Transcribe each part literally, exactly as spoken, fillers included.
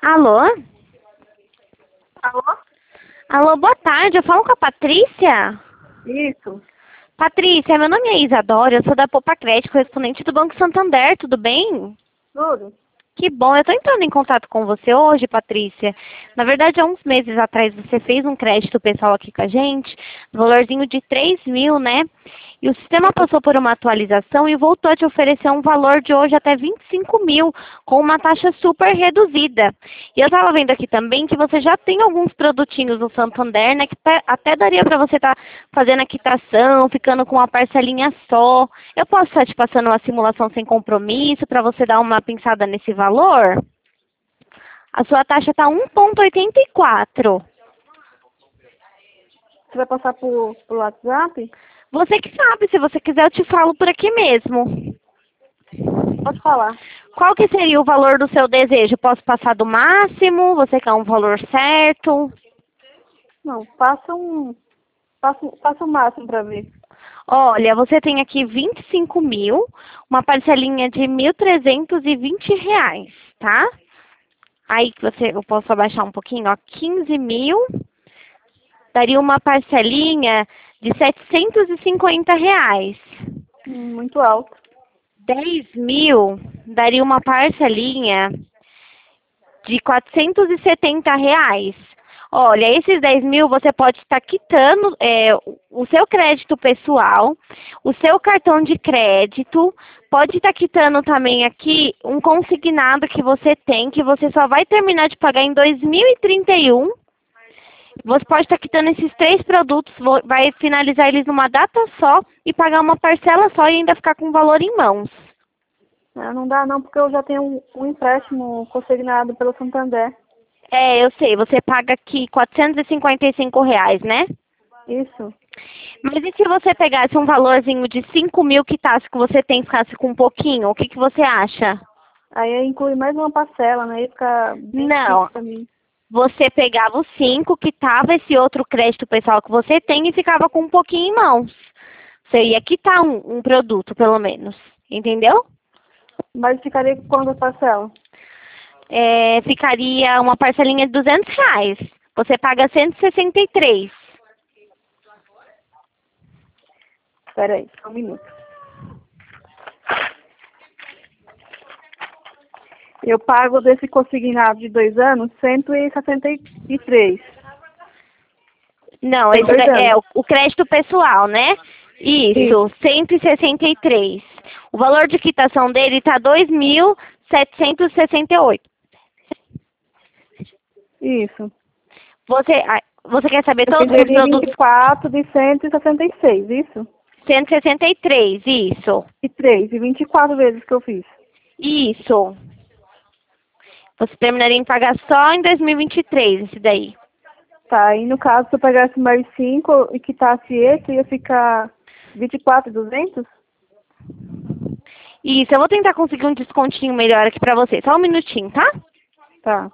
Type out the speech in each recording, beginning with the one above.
Alô? Alô? Alô, boa tarde. Eu falo com a Patrícia? Isso. Patrícia, meu nome é Isadora, eu sou da Poupa Crédito, correspondente do Banco Santander, tudo bem? Tudo? Que bom, eu estou entrando em contato com você hoje, Patrícia. Na verdade, há uns meses atrás você fez um crédito pessoal aqui com a gente, no valorzinho de três mil, né? E o sistema passou por uma atualização e voltou a te oferecer um valor de hoje até vinte e cinco mil, com uma taxa super reduzida. E eu estava vendo aqui também que você já tem alguns produtinhos no Santander, né? Que até até daria para você estar fazendo a quitação, ficando com uma parcelinha só. Eu posso estar te passando uma simulação sem compromisso para você dar uma pensada nesse valor? A sua taxa está um vírgula oitenta e quatro. Você vai passar por, por WhatsApp? Você que sabe, se você quiser eu te falo por aqui mesmo. Pode falar. Qual que seria o valor do seu desejo? Posso passar do máximo? Você quer um valor certo? Não, passa um. Passa, passa o máximo pra ver. Olha, você tem aqui vinte e cinco mil, uma parcelinha de mil trezentos e vinte reais, tá? Aí que você, eu posso abaixar um pouquinho, ó, quinze mil, daria uma parcelinha de setecentos e cinquenta reais. Hum, Muito alto. Dez mil, daria uma parcelinha de quatrocentos e setenta reais. Olha, esses dez mil você pode estar quitando é, o seu crédito pessoal, o seu cartão de crédito, pode estar quitando também aqui um consignado que você tem, que você só vai terminar de pagar em dois mil e trinta e um. Você pode estar quitando esses três produtos, vo- vai finalizar eles numa data só e pagar uma parcela só e ainda ficar com o valor em mãos. Ah, não dá não, porque eu já tenho um, um empréstimo consignado pelo Santander. É, eu sei, você paga aqui quatrocentos e cinquenta e cinco reais, né? Isso. Mas e se você pegasse um valorzinho de cinco mil quitasse que você tem, ficasse com um pouquinho, o que, que você acha? Aí inclui mais uma parcela, né? Aí fica bem Não, difícil pra mim. você pegava os cinco, quitava esse outro crédito pessoal que você tem e ficava com um pouquinho em mãos. Você ia quitar um, um produto, pelo menos. Entendeu? Mas ficaria com quantas parcelas? É, ficaria uma parcelinha de duzentos reais. Você paga cento e sessenta e três. Espera aí, só um minuto. Eu pago desse consignado de dois anos cento e sessenta e três. Não, Tem esse dois da- é anos. o, o crédito pessoal, né? Isso. Isso, cento e sessenta e três. O valor de quitação dele está dois mil setecentos e sessenta e oito. Isso. Você, ah, você quer saber Eu fiz todos os ele em vinte e produtos? quatro de cento e sessenta e seis, isso? cento e sessenta e três, isso. E três, e vinte e quatro vezes que eu fiz. Isso. Você terminaria em pagar só em dois mil e vinte e três, esse daí. Tá, aí no caso, se eu pegasse mais cinco e quitasse esse, ia ficar vinte e quatro mil e duzentos? Isso, eu vou tentar conseguir um descontinho melhor aqui pra você. Só um minutinho, tá? Tá.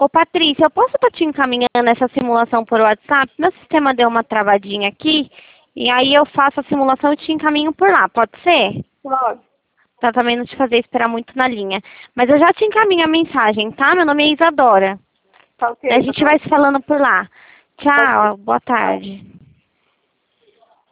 Ô, Patrícia, eu posso estar te encaminhando essa simulação por WhatsApp? Meu sistema deu uma travadinha aqui, e aí eu faço a simulação e te encaminho por lá, pode ser? Pode. Pra também não te fazer esperar muito na linha. Mas eu já te encaminho a mensagem, tá? Meu nome é Isadora. Tá ok. A gente tá vai se falando por lá. Tá ok. Tchau, boa tarde.